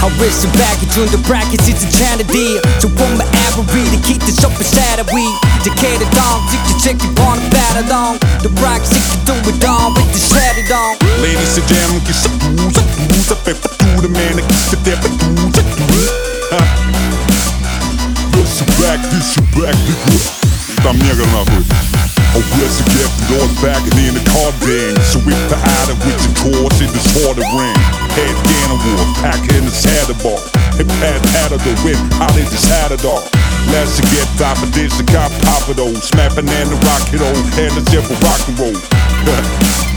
I wish baggage under brackets it's a tragedy. 저 보면 every keep the shop beside a we. Decade down, check it on the battle down. The rock sick to do it down with the shredded on. Ladies and gentlemen, get some booze, I pay for the man that gets the devil This is back, nigga. Там негр нахуй. Oh, bless the gift, the Lord's back and in the card game. So we the idol with the chords in the sword of ring. Head Gannon war, pack in the saddle ball. Hip had the win, out in the saddle dog. Let's get top of this, the cop pop it old. Smack banana rocket old, and the zipper rock and roll.